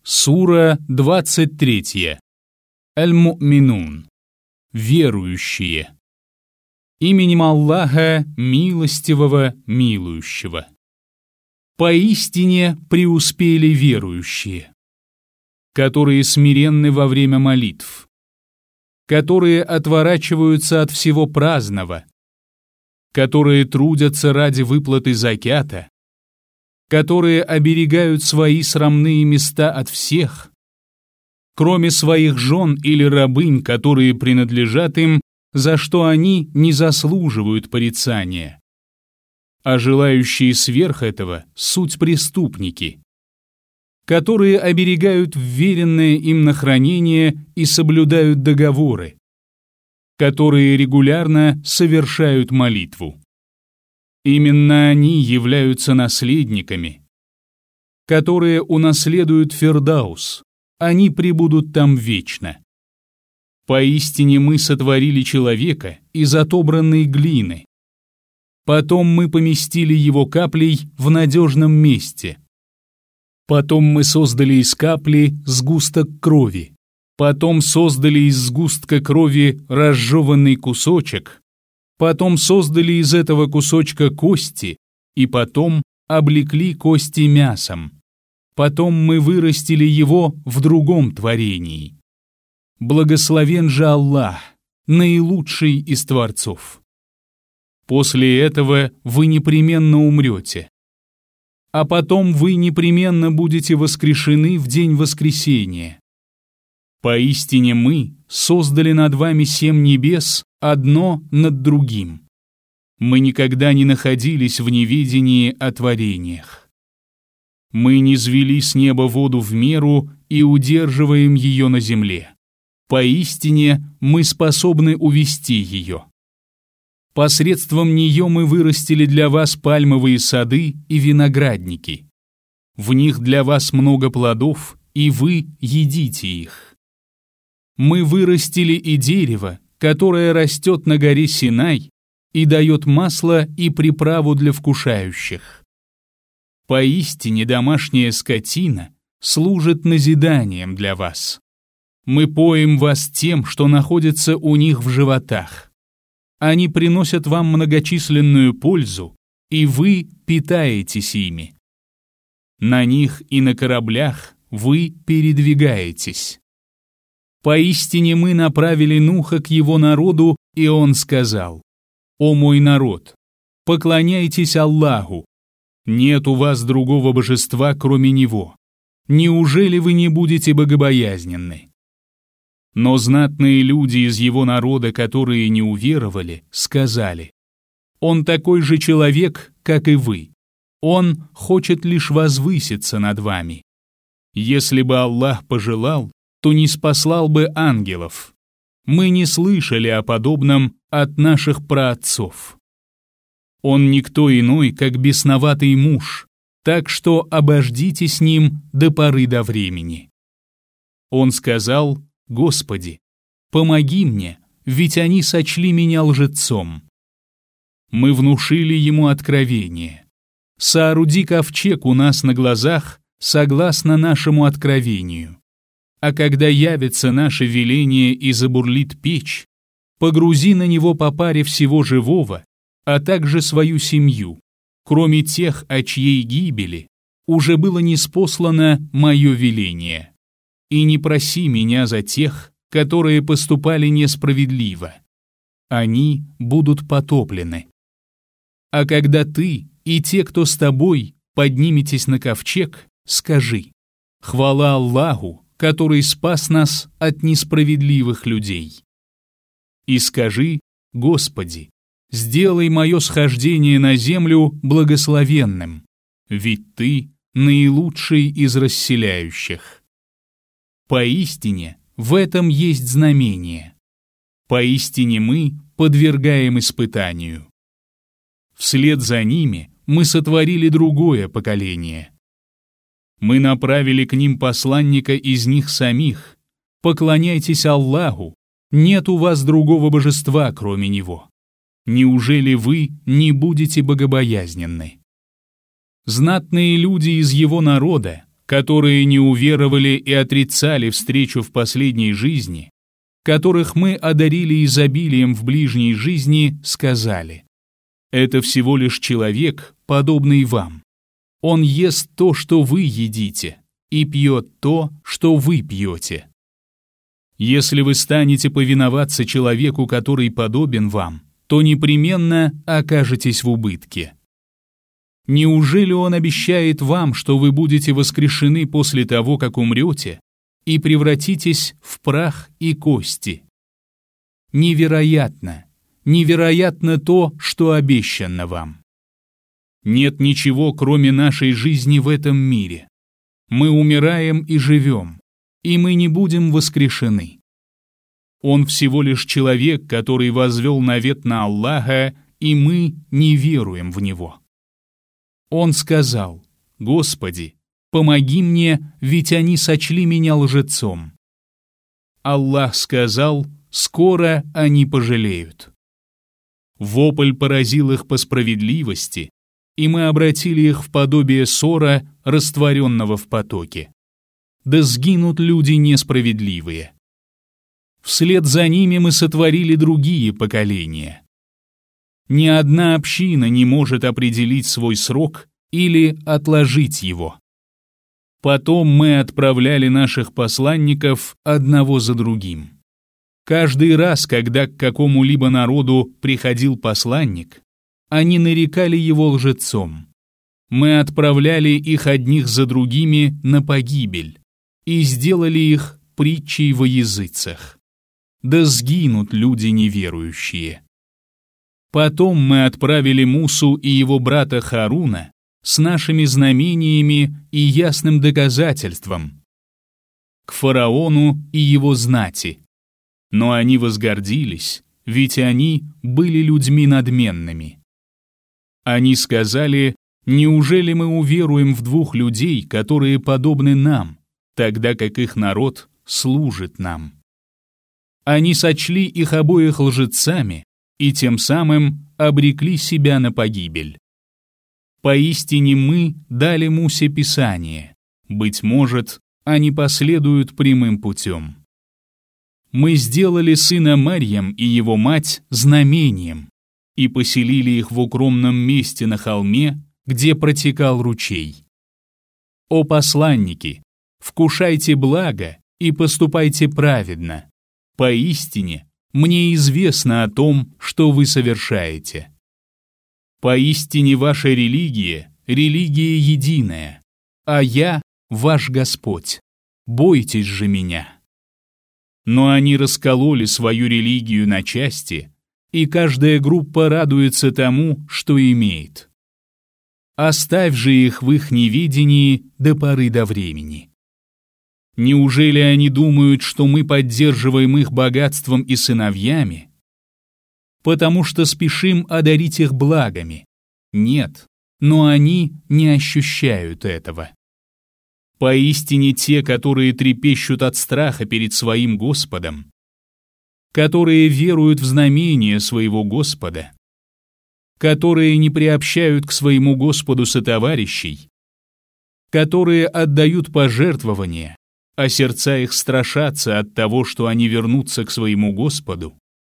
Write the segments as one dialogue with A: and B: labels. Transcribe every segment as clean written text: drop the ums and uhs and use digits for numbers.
A: Сура 23. Аль-Му'минун. Верующие. Именем Аллаха, милостивого, милующего. Поистине преуспели верующие, которые смиренны во время молитв, которые отворачиваются от всего праздного, которые трудятся ради выплаты закята, которые оберегают свои срамные места от всех, кроме своих жен или рабынь, которые принадлежат им, за что они не заслуживают порицания. А желающие сверх этого — суть преступники, которые оберегают вверенное им на хранение и соблюдают договоры, которые регулярно совершают молитву. Именно они являются наследниками, которые унаследуют Фирдаус, они пребудут там вечно. Поистине мы сотворили человека из отобранной глины. Потом мы поместили его каплей в надежном месте. Потом мы создали из капли сгусток крови. Потом создали из сгустка крови разжеванный кусочек. Потом создали из этого кусочка кости, и потом облекли кости мясом. Потом мы вырастили его в другом творении. Благословен же Аллах, наилучший из творцов. После этого вы непременно умрете, а потом вы непременно будете воскрешены в день воскресения. Поистине мы создали над вами 7 небес, одно над другим. Мы никогда не находились в неведении о творениях. Мы низвели с неба воду в меру и удерживаем ее на земле. Поистине мы способны увести ее. Посредством нее мы вырастили для вас пальмовые сады и виноградники. В них для вас много плодов, и вы едите их. Мы вырастили и дерево, которое растет на горе Синай и дает масло и приправу для вкушающих. Поистине домашняя скотина служит назиданием для вас. Мы поим вас тем, что находится у них в животах. Они приносят вам многочисленную пользу, и вы питаетесь ими. На них и на кораблях вы передвигаетесь. Поистине мы направили Нуха к его народу, и он сказал: «О мой народ, поклоняйтесь Аллаху, нет у вас другого божества, кроме Него. Неужели вы не будете богобоязненны?» Но знатные люди из его народа, которые не уверовали, сказали: «Он такой же человек, как и вы. Он хочет лишь возвыситься над вами. Если бы Аллах пожелал, то не спаслал бы ангелов. Мы не слышали о подобном от наших праотцов. Он никто иной, как бесноватый муж, так что обождите с ним до поры до времени». Он сказал: «Господи, помоги мне, ведь они сочли меня лжецом». Мы внушили ему откровение: «Сооруди ковчег у нас на глазах, согласно нашему откровению. А когда явится наше веление и забурлит печь, погрузи на него по паре всего живого, а также свою семью, кроме тех, о чьей гибели уже было ниспослано мое веление. И не проси меня за тех, которые поступали несправедливо. Они будут потоплены. А когда ты и те, кто с тобой, подниметесь на ковчег, скажи: хвала Аллаху, который спас нас от несправедливых людей. И скажи: Господи, сделай мое схождение на землю благословенным, ведь Ты наилучший из расселяющих. Поистине в этом есть знамение. Поистине мы подвергаем испытанию. Вслед за ними мы сотворили другое поколение. Мы направили к ним посланника из них самих. Поклоняйтесь Аллаху, нет у вас другого божества, кроме Него. Неужели вы не будете богобоязненны? Знатные люди из его народа, которые не уверовали и отрицали встречу в последней жизни, которых мы одарили изобилием в ближней жизни, сказали: «Это всего лишь человек, подобный вам. Он ест то, что вы едите, и пьет то, что вы пьете. Если вы станете повиноваться человеку, который подобен вам, то непременно окажетесь в убытке. Неужели он обещает вам, что вы будете воскрешены после того, как умрете, и превратитесь в прах и кости? Невероятно, невероятно то, что обещано вам. Нет ничего, кроме нашей жизни в этом мире. Мы умираем и живем, и мы не будем воскрешены. Он всего лишь человек, который возвел навет на Аллаха, и мы не веруем в Него. Он сказал: «Господи, помоги мне, ведь они сочли меня лжецом». Аллах сказал: «Скоро они пожалеют». Вопль поразил их по справедливости, и мы обратили их в подобие ссора, растворенного в потоке. Да сгинут люди несправедливые. Вслед за ними мы сотворили другие поколения. Ни одна община не может определить свой срок или отложить его. Потом мы отправляли наших посланников одного за другим. Каждый раз, когда к какому-либо народу приходил посланник, они нарекали его лжецом. Мы отправляли их одних за другими на погибель и сделали их притчей во языцах. Да сгинут люди неверующие. Потом мы отправили Мусу и его брата Харуна с нашими знамениями и ясным доказательством к фараону и его знати. Но они возгордились, ведь они были людьми надменными. Они сказали: «Неужели мы уверуем в двух людей, которые подобны нам, тогда как их народ служит нам?» Они сочли их обоих лжецами и тем самым обрекли себя на погибель. Поистине мы дали Мусе Писание, быть может, они последуют прямым путем. Мы сделали сына Марьям и его мать знамением и поселили их в укромном месте на холме, где протекал ручей. О посланники, вкушайте благо и поступайте праведно. Поистине, мне известно о том, что вы совершаете. Поистине ваша религия — религия единая, а я — ваш Господь. Бойтесь же меня. Но они раскололи свою религию на части, и каждая группа радуется тому, что имеет. Оставь же их в их неведении до поры до времени. Неужели они думают, что мы поддерживаем их богатством и сыновьями? Потому что спешим одарить их благами. Нет, но они не ощущают этого. Поистине те, которые трепещут от страха перед своим Господом, которые веруют в знамения своего Господа, которые не приобщают к своему Господу сотоварищей, которые отдают пожертвования, а сердца их страшатся от того, что они вернутся к своему Господу.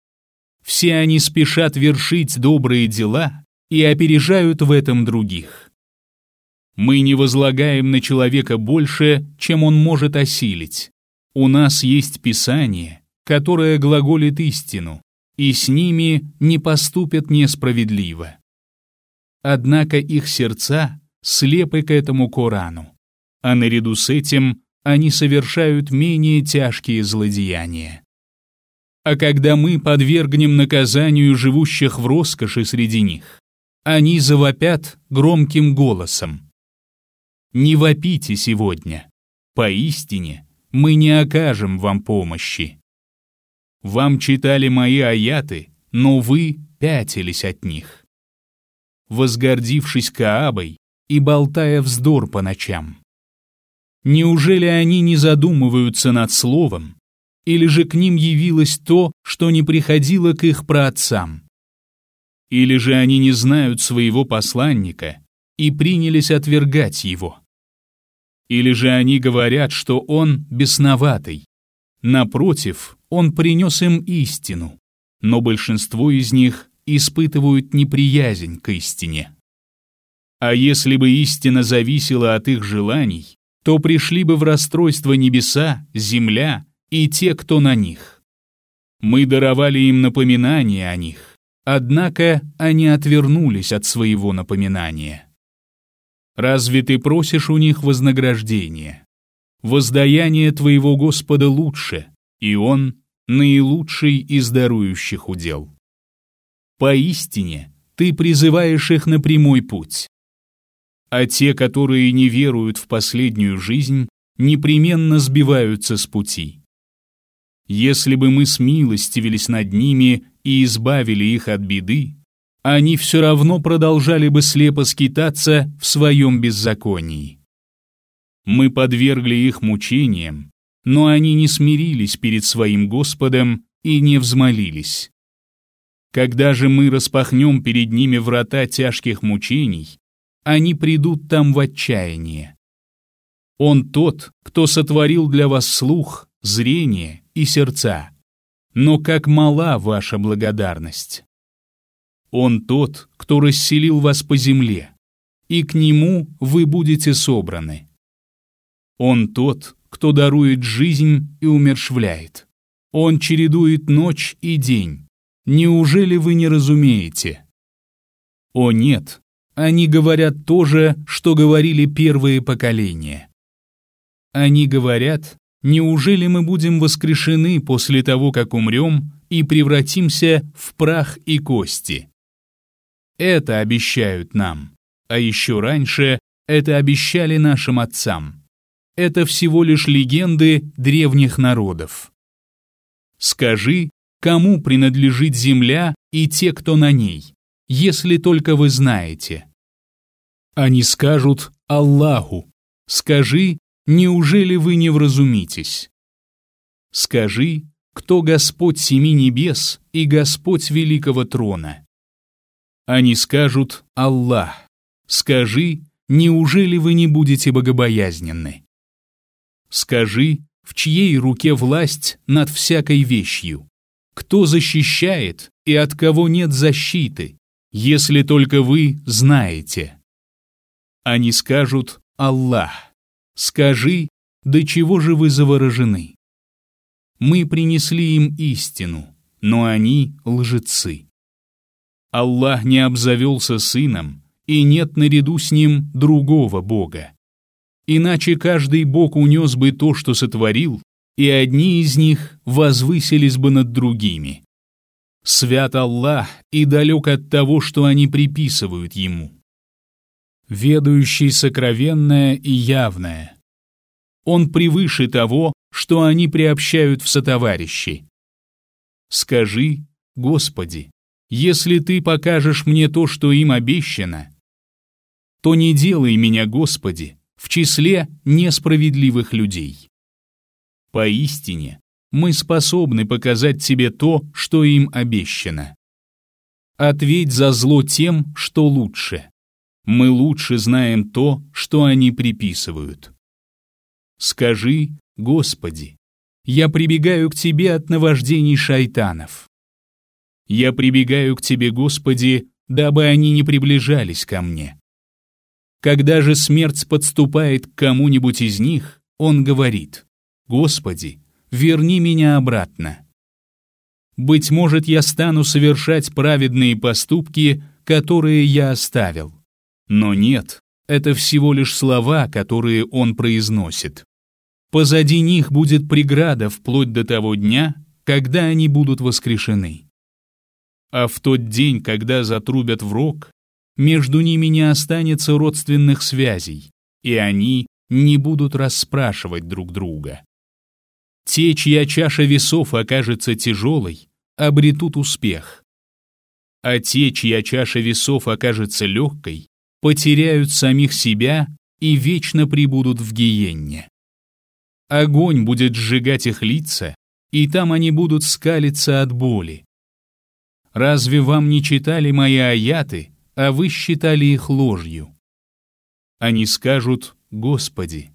A: Все они спешат вершить добрые дела и опережают в этом других. Мы не возлагаем на человека больше, чем он может осилить. У нас есть Писание, которое глаголит истину, и с ними не поступят несправедливо. Однако их сердца слепы к этому Корану, а наряду с этим они совершают менее тяжкие злодеяния. А когда мы подвергнем наказанию живущих в роскоши среди них, они завопят громким голосом: «Не вопите сегодня, поистине мы не окажем вам помощи. Вам читали мои аяты, но вы пятились от них, возгордившись Каабой и болтая вздор по ночам. Неужели они не задумываются над словом, или же к ним явилось то, что не приходило к их праотцам? Или же они не знают своего посланника и принялись отвергать его? Или же они говорят, что он бесноватый? Напротив, он принес им истину, но большинство из них испытывают неприязнь к истине. А если бы истина зависела от их желаний, то пришли бы в расстройство небеса, земля и те, кто на них. Мы даровали им напоминание о них, однако они отвернулись от своего напоминания. Разве ты просишь у них вознаграждения? Воздаяние твоего Господа лучше, и Он наилучший из дарующих удел. Поистине, ты призываешь их на прямой путь. А те, которые не веруют в последнюю жизнь, непременно сбиваются с пути. Если бы мы смилостивились над ними и избавили их от беды, они все равно продолжали бы слепо скитаться в своем беззаконии. Мы подвергли их мучениям, но они не смирились перед своим Господом и не взмолились. Когда же мы распахнем перед ними врата тяжких мучений, они придут там в отчаяние. Он тот, кто сотворил для вас слух, зрение и сердца. Но как мала ваша благодарность! Он тот, кто расселил вас по земле, и к Нему вы будете собраны. Он тот, кто дарует жизнь и умерщвляет. Он чередует ночь и день. Неужели вы не разумеете? О нет, они говорят то же, что говорили первые поколения. Они говорят: неужели мы будем воскрешены после того, как умрем, и превратимся в прах и кости? Это обещают нам, а еще раньше это обещали нашим отцам. Это всего лишь легенды древних народов. Скажи, кому принадлежит земля и те, кто на ней, если только вы знаете? Они скажут: Аллаху. Скажи, неужели вы не вразумитесь? Скажи, кто Господь семи небес и Господь великого трона? Они скажут: Аллах. Скажи, неужели вы не будете богобоязненны? Скажи, в чьей руке власть над всякой вещью? Кто защищает и от кого нет защиты, если только вы знаете? Они скажут: Аллах. Скажи, до чего же вы заворожены? Мы принесли им истину, но они лжецы. Аллах не обзавелся сыном, и нет наряду с ним другого Бога. Иначе каждый Бог унес бы то, что сотворил, и одни из них возвысились бы над другими. Свят Аллах и далек от того, что они приписывают Ему. Ведающий сокровенное и явное. Он превыше того, что они приобщают в сотоварищи. Скажи: Господи, если Ты покажешь мне то, что им обещано, то не делай меня, Господи, в числе несправедливых людей. Поистине, мы способны показать Тебе то, что им обещано. Ответь за зло тем, что лучше. Мы лучше знаем то, что они приписывают. Скажи: Господи, я прибегаю к Тебе от наваждений шайтанов. Я прибегаю к Тебе, Господи, дабы они не приближались ко мне. Когда же смерть подступает к кому-нибудь из них, он говорит: Господи, верни меня обратно. Быть может, я стану совершать праведные поступки, которые я оставил. Но нет, это всего лишь слова, которые он произносит. Позади них будет преграда вплоть до того дня, когда они будут воскрешены. А в тот день, когда затрубят в рог, между ними не останется родственных связей, и они не будут расспрашивать друг друга. Те, чья чаша весов окажется тяжелой, обретут успех. А те, чья чаша весов окажется легкой, потеряют самих себя и вечно пребудут в гиенне. Огонь будет сжигать их лица, и там они будут скалиться от боли. Разве вам не читали мои аяты, а вы считали их ложью? Они скажут: Господи,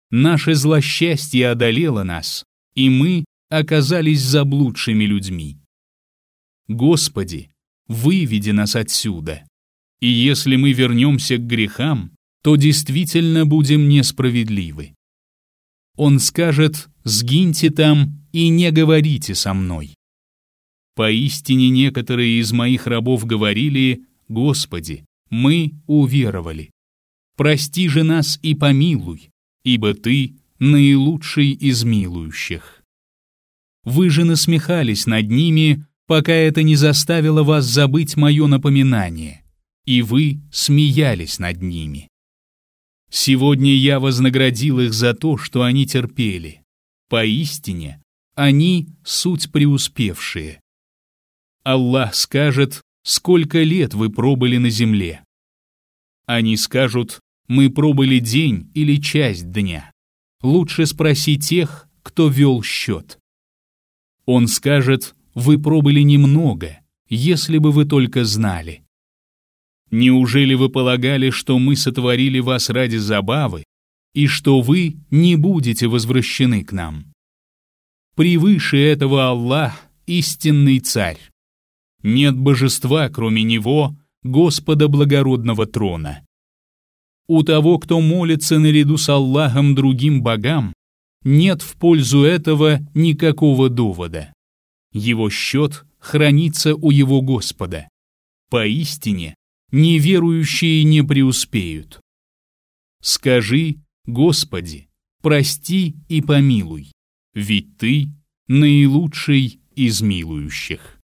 A: наше злосчастье одолело нас, и мы оказались заблудшими людьми. Господи, выведи нас отсюда, и если мы вернемся к грехам, то действительно будем несправедливы. Он скажет: «Сгиньте там и не говорите со мной». Поистине некоторые из моих рабов говорили: «Господи, мы уверовали. Прости же нас и помилуй, ибо Ты наилучший из милующих». Вы же насмехались над ними, пока это не заставило вас забыть мое напоминание, и вы смеялись над ними. Сегодня я вознаградил их за то, что они терпели. Поистине, они суть преуспевшие. Аллах скажет: «Сколько лет вы пробыли на земле?» Они скажут: «Мы пробыли день или часть дня». Лучше спроси тех, кто вел счет. Он скажет: «Вы пробыли немного, если бы вы только знали». Неужели вы полагали, что мы сотворили вас ради забавы, и что вы не будете возвращены к нам? Превыше этого Аллах — истинный царь. Нет божества, кроме Него, Господа благородного трона. У того, кто молится наряду с Аллахом другим богам, нет в пользу этого никакого довода. Его счет хранится у его Господа. Поистине, неверующие не преуспеют. Скажи: «Господи, прости и помилуй, ведь Ты наилучший из милующих».